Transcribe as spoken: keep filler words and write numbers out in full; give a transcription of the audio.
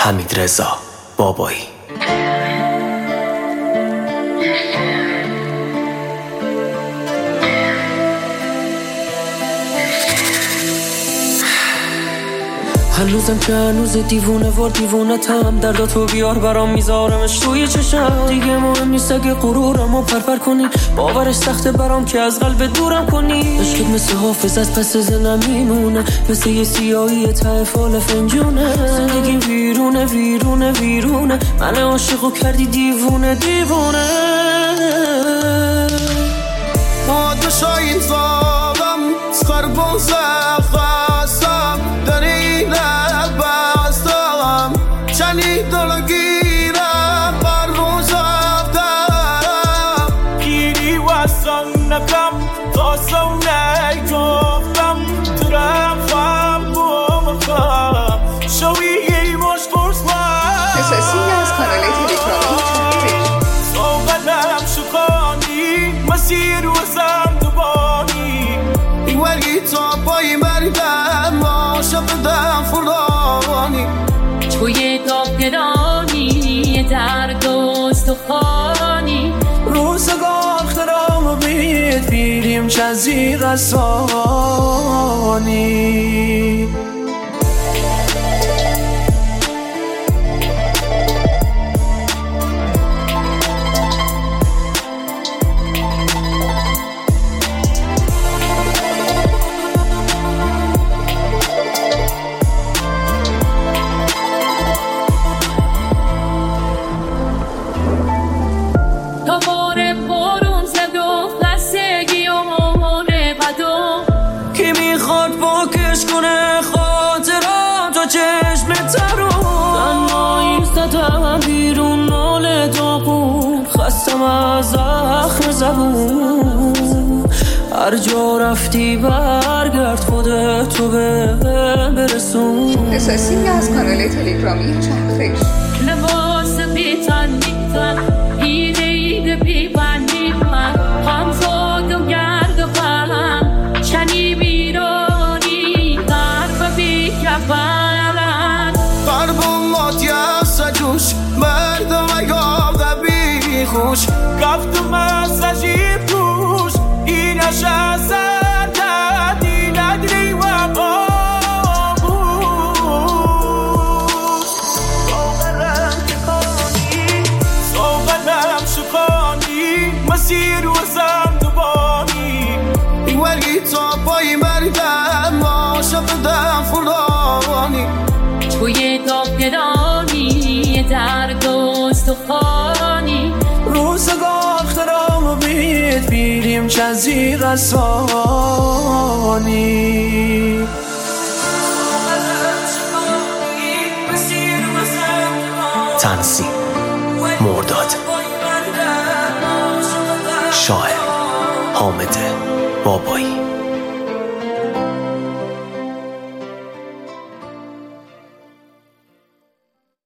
حمیدرضا بابایی. هنوزم که هنوز دیوونه وار دیوونه تم، درداتو بیار برام میذارمش توی چشم. دیگه مهم نیست اگه غرورمو پرپر کنی، باورش سخته برام که از قلب دورم کنی. عشقت مثل حافظ از پس زنم میمونه، مثل یه سیاهی ته فال فنجونه. زندگی ویرونه ویرونه ویرونه، من عاشقو کردی دیوونه دیوونه. پادشاهی زادم سخربازه خواستم، در این بستم چنی دلگیرم پرواز افتم. گیری وستم نکم خواستم نگفتم، ترم فهم بومخم شویه باش قرصم. اساسی از کانال تلگرامی صحبتم شکانی مسیر وزم دوبانی، این ورگی تا پای مردم عاشق دم فردانی. توی داغرانی درد و استخوانی، روزگار خرام بید بیریم چزی رسانی. کنه خاطرات و چشم ترو تنها ایستادم بیرون ناله داغون، خستم از زخم زبون. هر جا رفتی برگرد خودتو به برسون. اساسی از کانال تلگرامی چرخش. لباس بیتن بیتن ایده ایده بیبن بیبن، هم خود و گرد و غم چنی بیرونی قرب بیکفرن. قربونات یا سجوش مردم اگاه بی خوش، رفتم از عجیب توش این اشازن دادی ندری و بابوش. باورم که کنی صحبتم شکانی، مسیر وزم دوبانی. این ورگی تا پای مردم عاشق دم فردانی. توی داغرانی درد و استخوانی، روزگار خرام بید بیریم چزی رسانی. تنظیم مرداد، شاعر حامد بابایی.